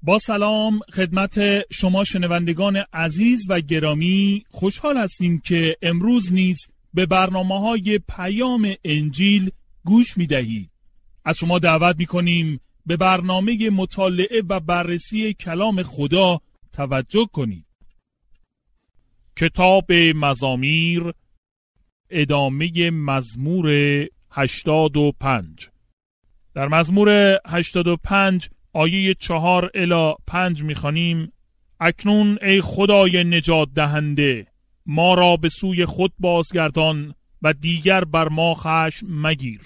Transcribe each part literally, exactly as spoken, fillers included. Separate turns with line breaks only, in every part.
با سلام خدمت شما شنوندگان عزیز و گرامی، خوشحال هستیم که امروز نیز به برنامه‌های پیام انجیل گوش می‌دهید. از شما دعوت می‌کنیم به برنامه مطالعه و بررسی کلام خدا توجه کنید. کتاب مزامیر، ادامه مزمور هشتاد و پنج. در مزمور هشتاد و پنج آیه چهار الی پنج می‌خوانیم: اکنون ای خدای نجات دهنده، ما را به سوی خود بازگردان و دیگر بر ما خشم مگیر.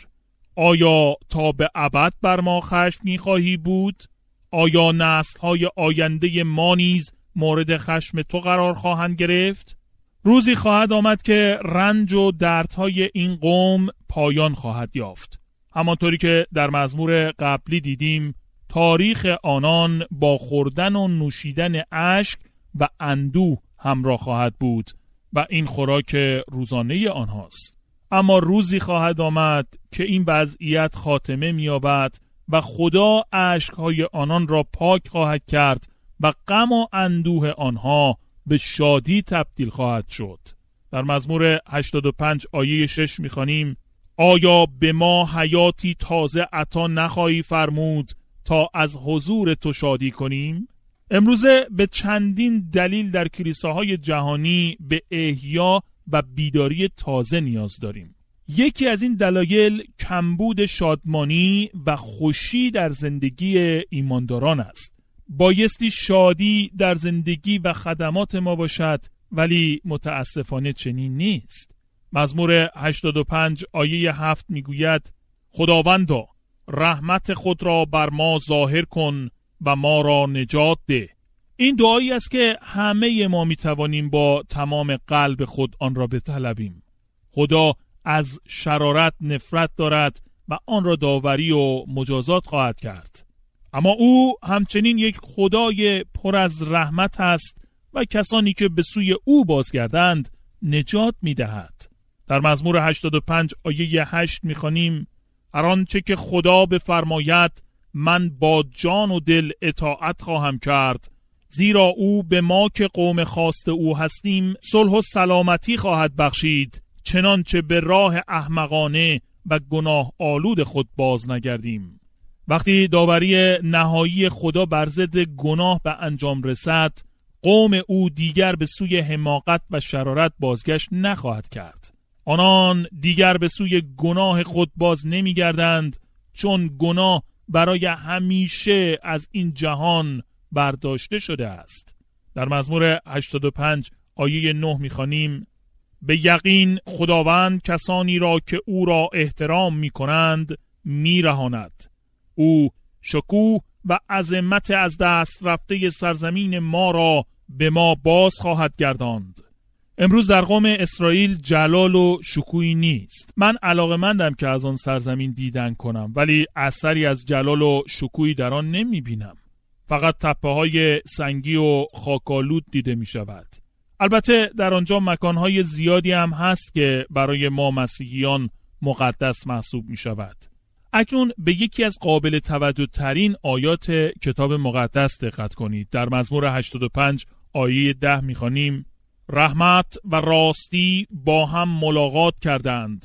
آیا تا به ابد بر ما خشم می‌خواهی بود؟ آیا نسل‌های آینده ما نیز مورد خشم تو قرار خواهند گرفت؟ روزی خواهد آمد که رنج و دردهای این قوم پایان خواهد یافت. همانطوری که در مزمور قبلی دیدیم، تاریخ آنان با خوردن و نوشیدن اشک و اندوه همراه خواهد بود و این خوراک روزانه آنهاست. اما روزی خواهد آمد که این وضعیت خاتمه می‌یابد و خدا اشک‌های آنان را پاک خواهد کرد و غم و اندوه آنها به شادی تبدیل خواهد شد. در مزمور هشتاد و پنج آیه شش می‌خوانیم: آیا به ما حیاتی تازه عطا نخواهی فرمود تا از حضور تو شادی کنیم؟ امروزه به چندین دلیل در کلیساهای جهانی به احیا و بیداری تازه نیاز داریم. یکی از این دلایل کمبود شادمانی و خوشی در زندگی ایمانداران است. بایستی شادی در زندگی و خدمات ما باشد، ولی متاسفانه چنین نیست. مزمور هشتاد و پنج آیه هفت میگوید: خداوندا رحمت خود را بر ما ظاهر کن و ما را نجات ده. این دعایی است که همه ما میتوانیم با تمام قلب خود آن را بطلبیم. خدا از شرارت نفرت دارد و آن را داوری و مجازات خواهد کرد. اما او همچنین یک خدای پر از رحمت است و کسانی که به سوی او بازگردند نجات میدهد. در مزمور هشتاد و پنج آیه هشت میخوانیم: هر آنچه که خدا بفرماید من با جان و دل اطاعت خواهم کرد، زیرا او به ما که قوم خواست او هستیم صلح و سلامتی خواهد بخشید، چنانچه به راه احمقانه و گناه آلود خود باز نگردیم. وقتی داوری نهایی خدا بر ضد گناه به انجام رسد، قوم او دیگر به سوی حماقت و شرارت بازگشت نخواهد کرد. آنان دیگر به سوی گناه خود باز نمی گردند، چون گناه برای همیشه از این جهان برداشته شده است. در مزمور هشتاد و پنج آیه نه می‌خوانیم: به یقین خداوند کسانی را که او را احترام می‌کنند می‌رهاند. او شکوه و عظمت از دست رفته سرزمین ما را به ما باز خواهد گرداند. امروز در قوم اسرائیل جلال و شکوهی نیست. من علاقه‌مندم که از آن سرزمین دیدن کنم، ولی اثری از جلال و شکوهی در آن نمی‌بینم. فقط تپه‌های سنگی و خاک‌آلود دیده می‌شود. البته در آنجا مکان‌های زیادی هم هست که برای ما مسیحیان مقدس محسوب می‌شود. اکنون به یکی از قابل توجه ترین آیات کتاب مقدس دقت کنید. در مزمور هشتاد و پنج آیه ده می‌خوانیم: رحمت و راستی با هم ملاقات کردند،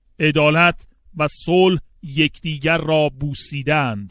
عدالت و صلح یکدیگر را بوسیدند.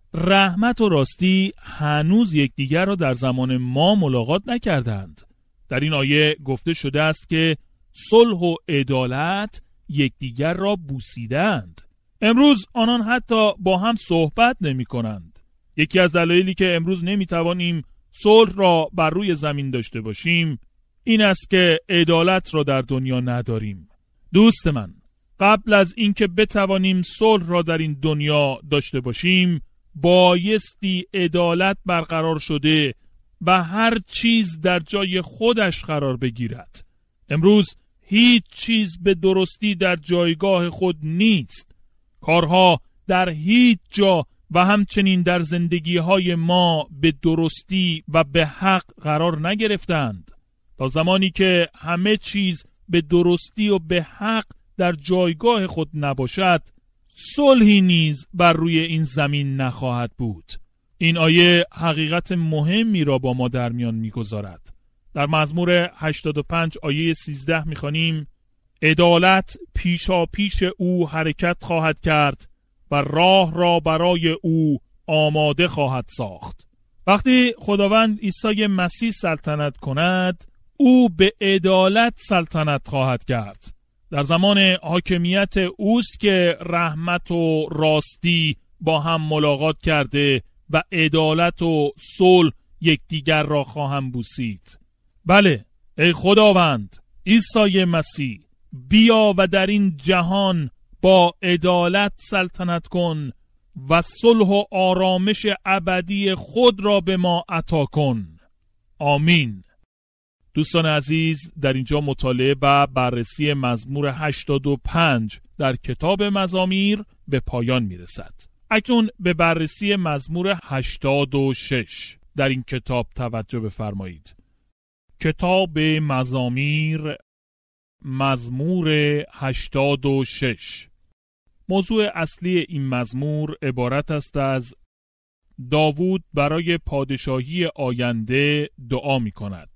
رحمت و راستی هنوز یکدیگر را در زمان ما ملاقات نکردند. در این آیه گفته شده است که صلح و عدالت یکدیگر را بوسیدند. امروز آنان حتی با هم صحبت نمی کنند. یکی از دلایلی که امروز نمی توانیم صلح را بر روی زمین داشته باشیم این است که عدالت را در دنیا نداریم. دوست من، قبل از اینکه بتوانیم صلح را در این دنیا داشته باشیم، بایستی عدالت برقرار شده و هر چیز در جای خودش قرار بگیرد. امروز هیچ چیز به درستی در جایگاه خود نیست. کارها در هیچ جا و همچنین در زندگی‌های ما به درستی و به حق قرار نگرفتند. تا زمانی که همه چیز به درستی و به حق در جایگاه خود نباشد، صلحی نیز بر روی این زمین نخواهد بود. این آیه حقیقت مهمی را با ما در میان می‌گذارد. در مزمور هشتاد و پنج آیه سیزده می‌خوانیم: عدالت پیشا پیش او حرکت خواهد کرد و راه را برای او آماده خواهد ساخت. وقتی خداوند عیسی مسیح سلطنت کند، او به عدالت سلطنت خواهد کرد. در زمان حاکمیت اوست که رحمت و راستی با هم ملاقات کرده و عدالت و صلح یکدیگر را خواهم بوسید. بله، ای خداوند عیسی مسیح، بیا و در این جهان با عدالت سلطنت کن و صلح و آرامش ابدی خود را به ما عطا کن. آمین. دوستان عزیز، در اینجا مطالعه و بررسی مزمور هشتاد و پنج در کتاب مزامیر به پایان میرسد. اکنون به بررسی مزمور هشتاد و شش در این کتاب توجه بفرمایید. کتاب مزامیر، مزمور هشتاد و شش. موضوع اصلی این مزمور عبارت است از داوود برای پادشاهی آینده دعا می کند.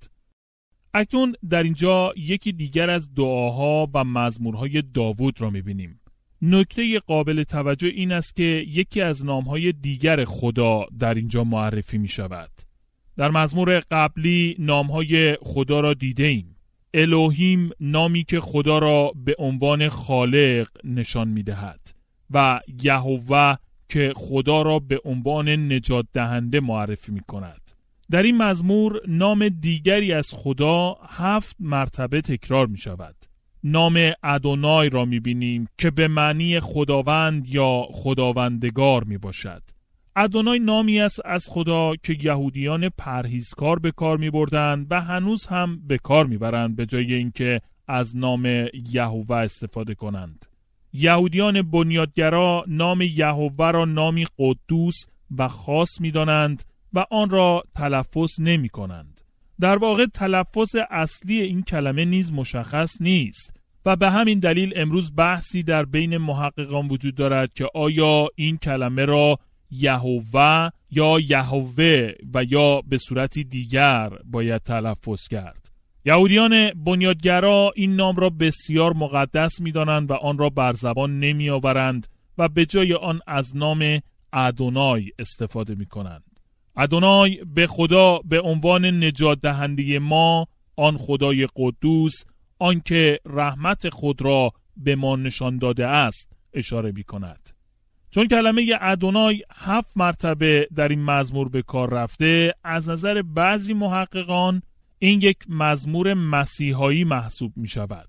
اکنون در اینجا یکی دیگر از دعاها و مزمورهای داوود را می بینیم. نکته قابل توجه این است که یکی از نامهای دیگر خدا در اینجا معرفی می شود. در مزمور قبلی نامهای خدا را دیده ایم. الوهیم نامی که خدا را به عنوان خالق نشان می دهد و یهوه که خدا را به عنوان نجات دهنده معرفی می کند. در این مزمور نام دیگری از خدا هفت مرتبه تکرار می شود. نام ادونای را می بینیم که به معنی خداوند یا خداوندگار می باشد. ادونای نامی است از خدا که یهودیان پرهیزکار به کار می بردند و هنوز هم به کار می برند به جای اینکه از نام یهوه استفاده کنند. یهودیان بنیادگرا نام یهوه را نامی قدوس و خاص می دانند و آن را تلفظ نمی کنند. در واقع تلفظ اصلی این کلمه نیز مشخص نیست و به همین دلیل امروز بحثی در بین محققان وجود دارد که آیا این کلمه را یهوه یا یهوه و یا به صورتی دیگر باید تلفظ کرد. یهودیان بنیادگرا این نام را بسیار مقدس می دانند و آن را بر زبان نمی آورند و به جای آن از نام ادونای استفاده می کنند. ادونای به خدا به عنوان نجات دهنده ما، آن خدای قدوس، آن که رحمت خود را به ما نشان داده است اشاره می کند. چون کلمه ادونای هفت مرتبه در این مزمور به کار رفته، از نظر بعضی محققان این یک مزمور مسیحایی محسوب می شود.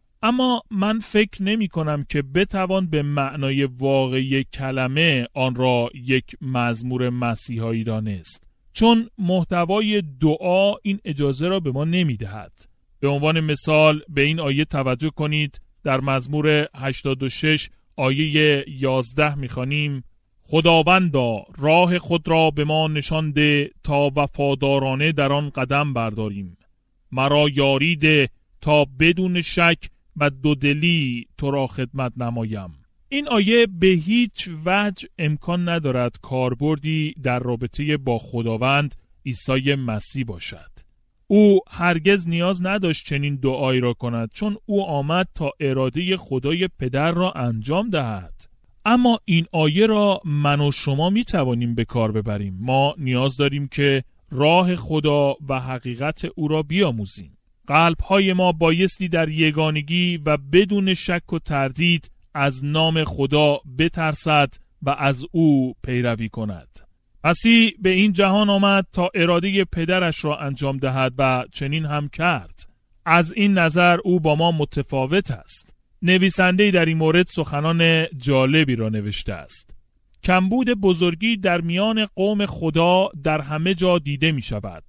اما من فکر نمی کنم که بتوان به معنای واقعی کلمه آن را یک مزمور مسیحایی دانست، چون محتوای دعا این اجازه را به ما نمی دهد. به عنوان مثال به این آیه توجه کنید. در مزمور هشتاد و شش آیه یازده می‌خوانیم: خداوندا راه خود را به ما نشان ده تا وفادارانه در آن قدم برداریم. مرا یاری ده تا بدون شک و دودلی تو را خدمت نمایم. این آیه به هیچ وجه امکان ندارد کاربردی در رابطه با خداوند عیسی مسیح باشد. او هرگز نیاز نداشت چنین دعایی را کند، چون او آمد تا اراده خدای پدر را انجام دهد. اما این آیه را من و شما می توانیم به کار ببریم. ما نیاز داریم که راه خدا و حقیقت او را بیاموزیم. قلب‌های ما بایستی در یگانگی و بدون شک و تردید از نام خدا بترسد و از او پیروی کند. مسیح به این جهان آمد تا اراده پدرش را انجام دهد و چنین هم کرد. از این نظر او با ما متفاوت است. نویسنده در این مورد سخنان جالبی را نوشته است. کمبود بزرگی در میان قوم خدا در همه جا دیده می شود.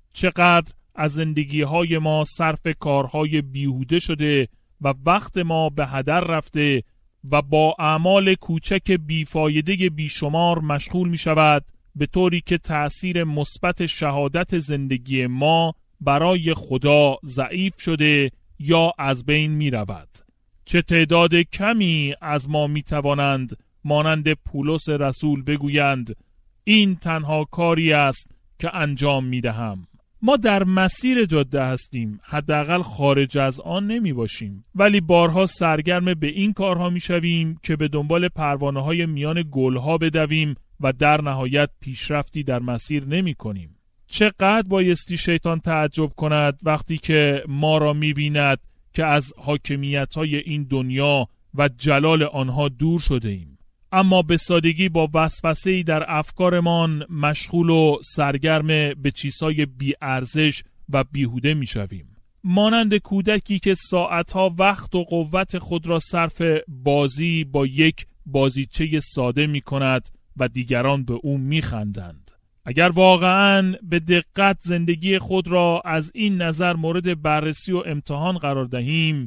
چقدر از زندگی‌های ما صرف کارهای بیهوده شده و وقت ما به هدر رفته و با اعمال کوچک بیفایده بیشمار مشغول می شود، به طوری که تأثیر مثبت شهادت زندگی ما برای خدا ضعیف شده یا از بین می رود. چه تعداد کمی از ما می توانند مانند پولس رسول بگویند: این تنها کاری است که انجام می دهم. ما در مسیر جاده هستیم، حداقل خارج از آن نمی باشیم، ولی بارها سرگرم به این کارها می شویم که به دنبال پروانه های میان گلها بدویم و در نهایت پیشرفتی در مسیر نمی کنیم. چقدر بایستی شیطان تعجب کند وقتی که ما را می بیند که از حاکمیت های این دنیا و جلال آنها دور شده ایم، اما به سادگی با وسوسه‌ای در افکارمان مشغول و سرگرم به چیزهای بی ارزش و بیهوده می شویم. مانند کودکی که ساعتها وقت و قوت خود را صرف بازی با یک بازیچه ساده می کند و دیگران به او می خندند. اگر واقعاً به دقت زندگی خود را از این نظر مورد بررسی و امتحان قرار دهیم،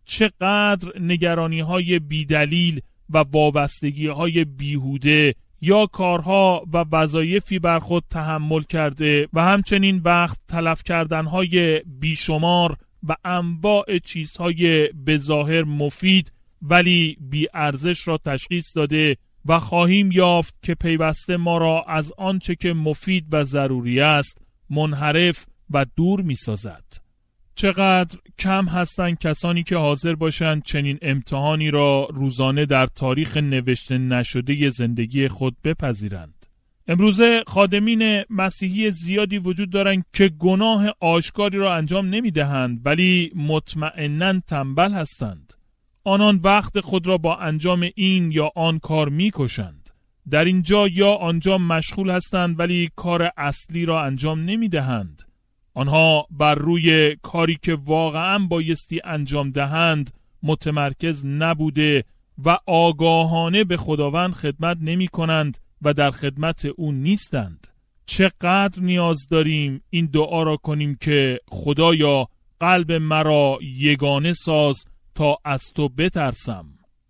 چقدر نگرانی‌های بی‌دلیل و وابستگی‌های بیهوده یا کارها و وظایفی بر خود تحمل کرده و همچنین وقت تلف کردن‌های بیشمار و انواع چیزهای بظاهر مفید ولی بی ارزش را تشخیص داده و خواهیم یافت که پیوسته ما را از آنچه که مفید و ضروری است منحرف و دور می‌سازد. چقدر کم هستند کسانی که حاضر باشند چنین امتحانی را روزانه در تاریخ نوشته نشده زندگی خود بپذیرند. امروزه خادمین مسیحی زیادی وجود دارند که گناه آشکاری را انجام نمی‌دهند ولی مطمئناً تنبل هستند. آنان وقت خود را با انجام این یا آن کار می‌کشند. در اینجا یا آنجا مشغول هستند ولی کار اصلی را انجام نمی‌دهند. آنها بر روی کاری که واقعاً بایستی انجام دهند متمرکز نبوده و آگاهانه به خداوند خدمت نمی کنند و در خدمت او نیستند. چقدر نیاز داریم این دعا را کنیم که خدایا قلب مرا یگانه ساز تا از تو بترسم.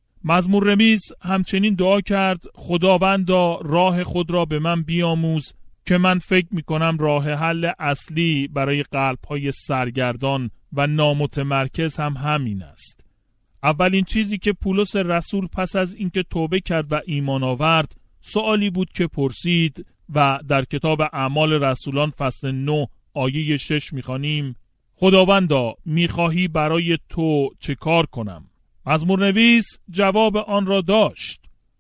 مزمور نویس همچنین دعا کرد خداوندا راه خود را به من بیاموز که من فکر می کنم راه حل اصلی برای قلب‌های سرگردان و نامتمرکز هم همین است. اولین چیزی که پولس رسول پس از اینکه توبه کرد و ایمان آورد سوالی بود که پرسید و در کتاب اعمال رسولان فصل نه آیه شش می‌خوانیم خداوندا می‌خواهی برای تو چه کار کنم؟ مزمور نویس جواب آن را داشت.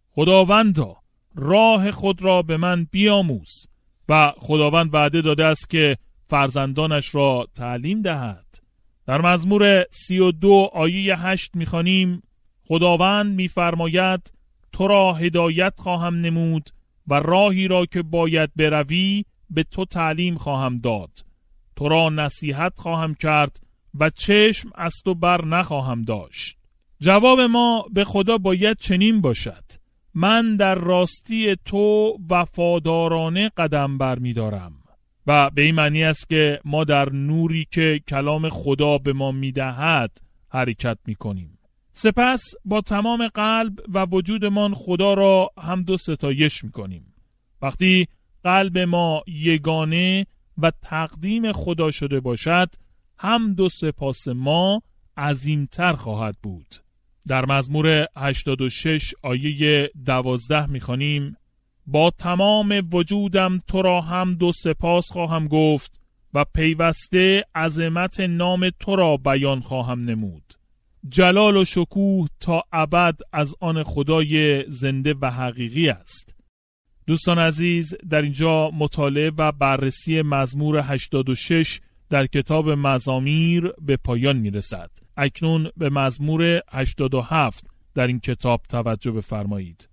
خداوندا راه خود را به من بیاموز. و خداوند وعده داده است که فرزندانش را تعلیم دهد. در مزمور سی و دو آیه هشت می‌خوانیم خداوند می‌فرماید تو را هدایت خواهم نمود و راهی را که باید بروی به تو تعلیم خواهم داد. تو را نصیحت خواهم کرد و چشم از تو بر نخواهم داشت. جواب ما به خدا باید چنین باشد: من در راستی تو وفادارانه قدم بر می دارم. و به این معنی است که ما در نوری که کلام خدا به ما می دهد حرکت می کنیم. سپس با تمام قلب و وجودمان خدا را حمد و ستایش می کنیم. وقتی قلب ما یگانه و تقدیم خدا شده باشد حمد و سپاس ما عظیمتر خواهد بود. در مزمور هشتاد و شش آیه دوازده می‌خوانیم با تمام وجودم تو را حمد و سپاس خواهم گفت و پیوسته عظمت نام تو را بیان خواهم نمود. جلال و شکوه تا ابد از آن خدای زنده و حقیقی است. دوستان عزیز، در اینجا مطالعه و بررسی مزمور هشتاد و شش در کتاب مزامیر به پایان میرسد. اکنون به مزمور هشتاد و هفت در این کتاب توجه بفرمایید.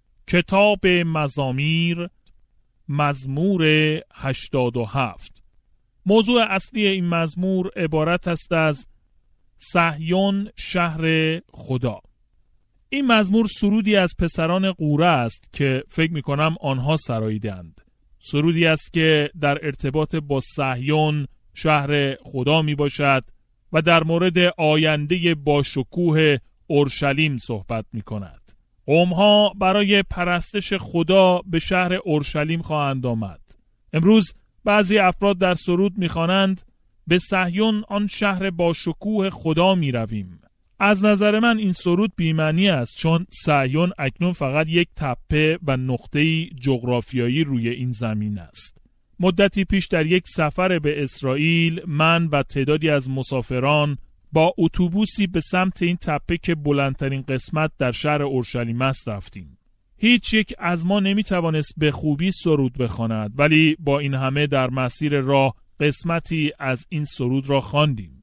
کتاب مزامیر مزمور هشتاد و هفت. موضوع اصلی این مزمور عبارت است از صهیون شهر خدا. این مزمور سرودی از پسران قوره است که فکر می کنم آنها سراییدند. سرودی است که در ارتباط با صهیون شهر خدا می باشد و در مورد آینده با شکوه اورشلیم صحبت می کند. قومها برای پرستش خدا به شهر اورشلیم خواهند آمد. امروز بعضی افراد در سرود می خوانند به صهیون آن شهر با شکوه خدا می رویم. از نظر من این سرود بی‌معنی است، چون صهیون اکنون فقط یک تپه و نقطه‌ای جغرافیایی روی این زمین است. مدتی پیش در یک سفر به اسرائیل من و تعدادی از مسافران با اتوبوسی به سمت این تپه که بلندترین قسمت در شهر اورشلیم است رفتیم. هیچ یک از ما نمیتوانست به خوبی سرود بخواند، ولی با این همه در مسیر راه قسمتی از این سرود را خواندیم.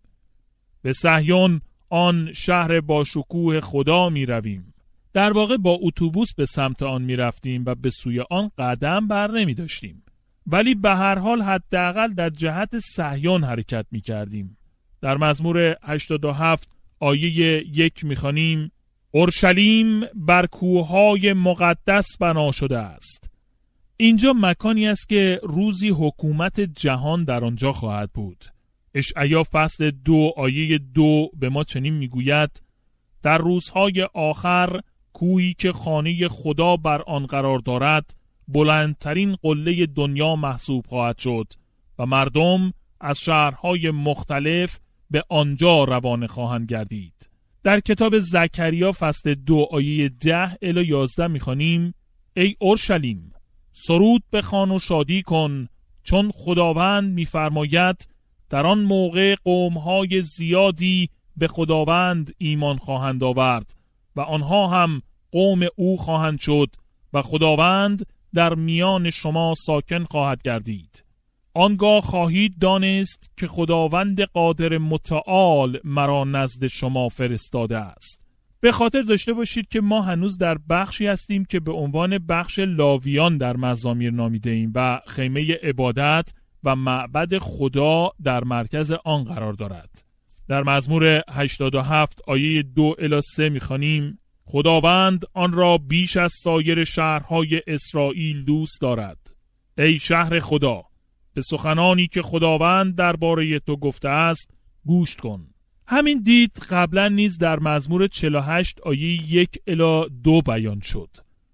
به صهیون، آن شهر با شکوه خدا می رویم. در واقع با اتوبوس به سمت آن می رفتیم و به سوی آن قدم بر نمی داشتیم، ولی به هر حال حداقل در جهت صهیون حرکت می کردیم. در مزمور هشتاد و هفت آیه یک می خوانیم: اورشلیم بر کوههای مقدس بنا شده است. اینجا مکانی است که روزی حکومت جهان در آنجا خواهد بود. اشعیا فصل دو آیه دو به ما چنین میگوید: در روزهای آخر کوهی که خانه خدا بر آن قرار دارد بلندترین قله دنیا محسوب خواهد شد و مردم از شهرهای مختلف به آنجا روانه خواهند گردید. در کتاب زکریا فصل دو آیه ده الی یازده میخوانیم: ای اورشلیم، سرود بخوان و شادی کن، چون خداوند میفرماید در آن موقع قوم‌های زیادی به خداوند ایمان خواهند آورد و آنها هم قوم او خواهند شد و خداوند در میان شما ساکن خواهد گردید. آنگاه خواهید دانست که خداوند قادر متعال مرا نزد شما فرستاده است. به خاطر داشته باشید که ما هنوز در بخشی هستیم که به عنوان بخش لاویان در مزامیر نامیده ایم و خیمه عبادت و معبد خدا در مرکز آن قرار دارد. در مزمور هشتاد و هفت آیه دو الی سه می‌خوانیم: خداوند آن را بیش از سایر شهرهای اسرائیل دوست دارد. ای شهر خدا، به سخنانی که خداوند درباره تو گفته است گوش کن. همین دید قبلا نیز در مزمور چهل و هشت آیه یک الی دو بیان شد.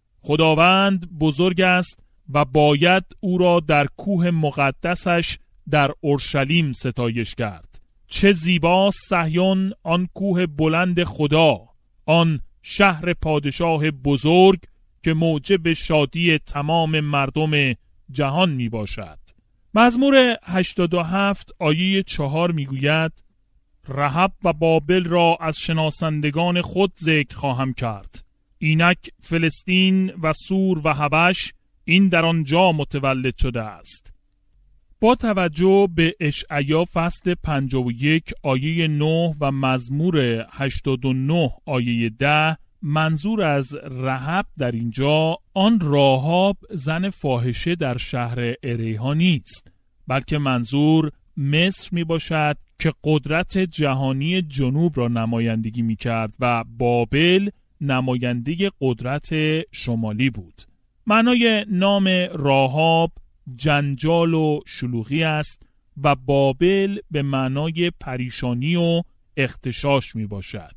خداوند بزرگ است و باید او را در کوه مقدسش در اورشلیم ستایش کرد. چه زیباست صهیون، آن کوه بلند خدا، آن شهر پادشاه بزرگ که موجب شادی تمام مردم جهان می باشد. مزمور هشتاد و هفت آیه چهار می گوید: رهب و بابل را از شناسندگان خود ذکر خواهم کرد. اینک فلسطین و سور و حبش این در آنجا متولد شده است. با توجه به اشعیا فصل پنجاه و یک آیه نه و مزمور هشتاد و نه آیه ده، منظور از رهب در اینجا آن راهاب زن فاحشه در شهر اریحا نیست، بلکه منظور مصر می باشد که قدرت جهانی جنوب را نمایندگی می کرد و بابل نماینده قدرت شمالی بود. معنای نام راهاب جنجال و شلوغی است و بابل به معنای پریشانی و اغتشاش می باشد.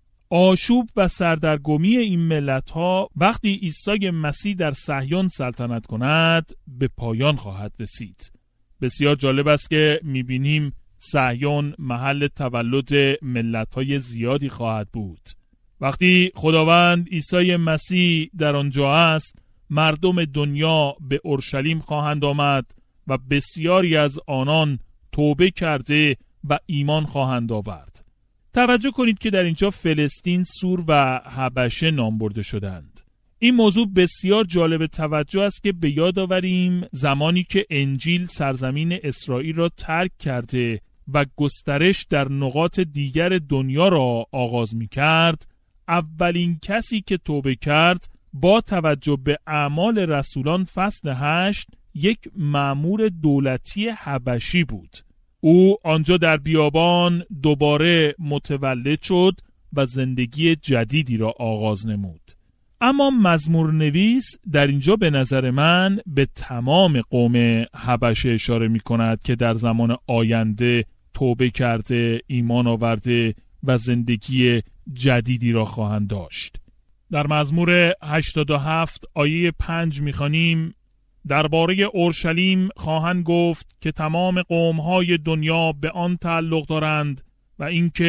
آشوب و سردرگمی این ملت‌ها وقتی عیسی مسیح در صهیون سلطنت کند به پایان خواهد رسید. بسیار جالب است که می‌بینیم صهیون محل تولد ملت‌های زیادی خواهد بود. وقتی خداوند عیسی مسیح در آنجا است، مردم دنیا به اورشلیم خواهند آمد و بسیاری از آنان توبه کرده و ایمان خواهند آورد. توجه کنید که در اینجا فلسطین، سور و حبشه نام برده شدند. این موضوع بسیار جالب توجه است که به یاد آوریم زمانی که انجیل سرزمین اسرائیل را ترک کرده و گسترش در نقاط دیگر دنیا را آغاز می کرد، اولین کسی که توبه کرد با توجه به اعمال رسولان فصل هشت یک مأمور دولتی حبشی بود. او آنجا در بیابان دوباره متولد شد و زندگی جدیدی را آغاز نمود. اما مزمور نویس در اینجا به نظر من به تمام قوم حبشه اشاره می کند که در زمان آینده توبه کرده، ایمان آورده و زندگی جدیدی را خواهند داشت. در مزمور هشتاد و هفت آیه پنج می خوانیم: درباره اورشلیم خواهند گفت که تمام قوم‌های دنیا به آن تعلق دارند و اینکه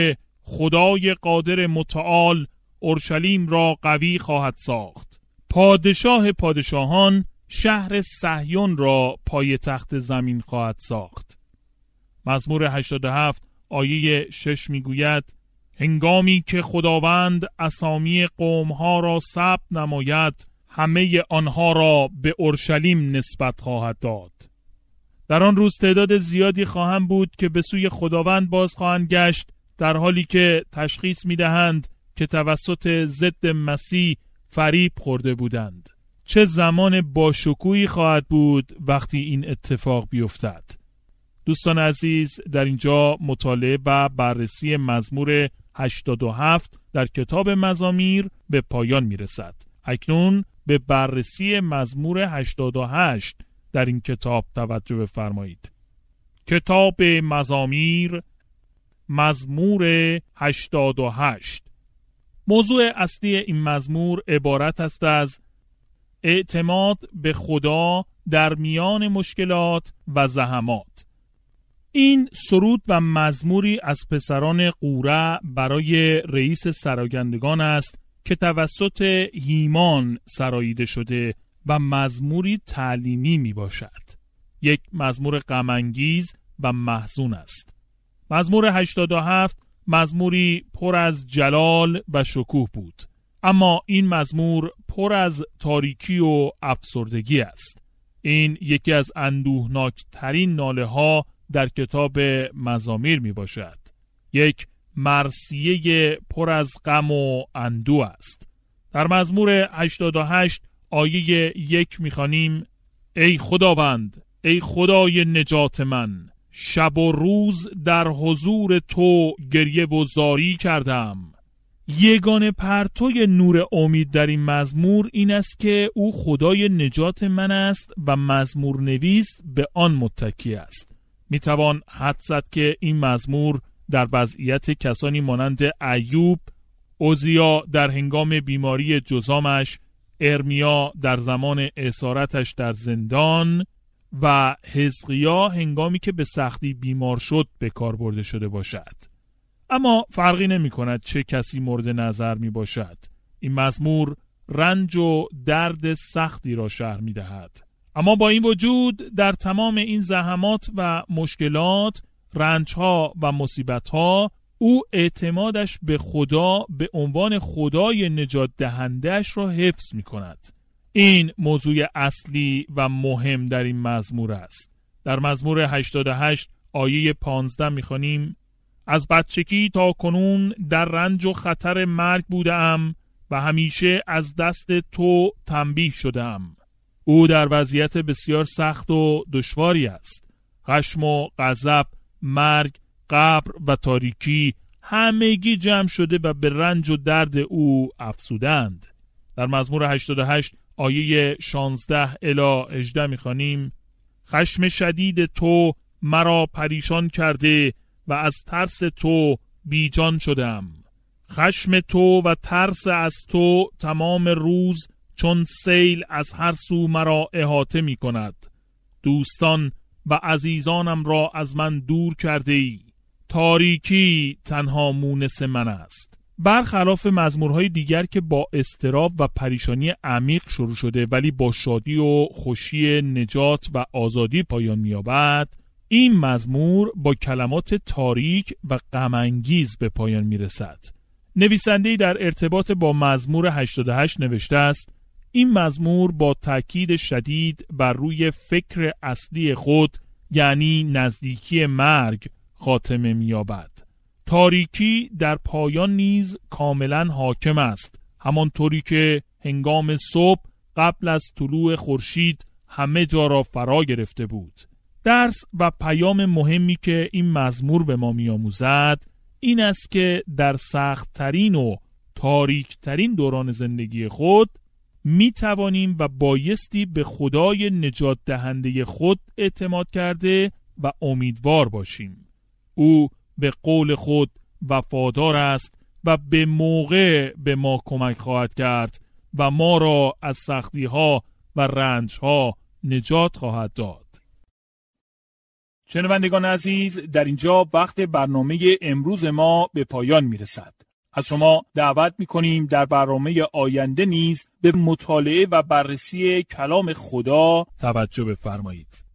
خدای قادر متعال اورشلیم را قوی خواهد ساخت. پادشاه پادشاهان شهر صهیون را پای تخت زمین خواهد ساخت. مزمور هشتاد و هفت آیه شش میگوید هنگامی که خداوند اسامی قومها را ثبت نماید، همه آنها را به اورشلیم نسبت خواهد داد. در آن روز تعداد زیادی خواهند بود که به سوی خداوند باز خواهند گشت، در حالی که تشخیص میدهند که توسط ضد مسیح فریب خورده بودند. چه زمان باشکوهی خواهد بود وقتی این اتفاق بیفتد. دوستان عزیز، در اینجا مطالعه و بررسی مزمور هشتاد و هفت در کتاب مزامیر به پایان میرسد. اکنون به بررسی مزمور هشتاد و هشت در این کتاب توجه بفرمایید. کتاب مزامیر، مزمور هشتاد و هشت. موضوع اصلی این مزمور عبارت است از اعتماد به خدا در میان مشکلات و زحمات. این سرود و مزموری از پسران قوره برای رئیس سراگندگان است که توسط هیمان سراییده شده و مزموری تعلیمی می باشد. یک مزمور غم انگیز و محزون است. مزمور هشتاد و هفت مزموری پر از جلال و شکوه بود، اما این مزمور پر از تاریکی و افسردگی است. این یکی از اندوهناکترین ناله ها در کتاب مزامیر می باشد. یک مرثیه پر از غم و اندوه است. در مزمور هشتاد و هشت آیه یک می خوانیم ای خداوند، ای خدای نجات من، شب و روز در حضور تو گریه و زاری کردم. یگانه پرتوی نور امید در این مزمور این است که او خدای نجات من است و مزمور نویس به آن متکی است. می توان حد زد که این مزمور در وضعیت کسانی مانند ایوب، عزیا در هنگام بیماری جذامش، ارمیا در زمان اسارتش در زندان و حزقیا هنگامی که به سختی بیمار شد به کار برده شده باشد. اما فرقی نمی کند چه کسی مورد نظر می باشد. این مزمور رنج و درد سختی را شرح می دهد. اما با این وجود در تمام این زحمات و مشکلات، رنجها و مصیبتها، او اعتمادش به خدا به عنوان خدای نجات دهندهش را حفظ می کند. این موضوع اصلی و مهم در این مزمور است. در مزمور هشتاد و هشت آیه پانزده می خوانیم از بچگی تا کنون در رنج و خطر مرگ بودم و همیشه از دست تو تنبیه شدم. او در وضعیت بسیار سخت و دشواری است. خشم و غضب، مرگ، قبر و تاریکی همگی جمع شده و به رنج و درد او افسودند. در مزمور هشتاد و هشت آیه شانزده الی هجده می‌خوانیم خشم شدید تو مرا پریشان کرده و از ترس تو بیجان شدم. خشم تو و ترس از تو تمام روز چون سیل از هر سو مرا احاطه می کند. دوستان و عزیزانم را از من دور کرده ای. تاریکی تنها مونس من است. برخلاف مزمورهای دیگر که با اضطراب و پریشانی عمیق شروع شده ولی با شادی و خوشی نجات و آزادی پایان می‌یابد، این مزمور با کلمات تاریک و غم انگیز به پایان میرسد. نویسنده‌ای در ارتباط با مزمور هشتاد و هشت نوشته است این مزمور با تأکید شدید بر روی فکر اصلی خود، یعنی نزدیکی مرگ، خاتمه می‌یابد. تاریکی در پایان نیز کاملا حاکم است، همانطوری که هنگام صبح قبل از طلوع خورشید همه جا را فرا گرفته بود. درس و پیام مهمی که این مزمور به ما می‌آموزد این است که در سخت‌ترین و تاریک‌ترین دوران زندگی خود می توانیم و بایستی به خدای نجات دهنده خود اعتماد کرده و امیدوار باشیم. او به قول خود وفادار است و به موقع به ما کمک خواهد کرد و ما را از سختی‌ها و رنج‌ها نجات خواهد داد. شنوندگان عزیز، در اینجا وقت برنامه امروز ما به پایان میرسد. از شما دعوت میکنیم در برنامه آینده نیز به مطالعه و بررسی کلام خدا توجه بفرمایید.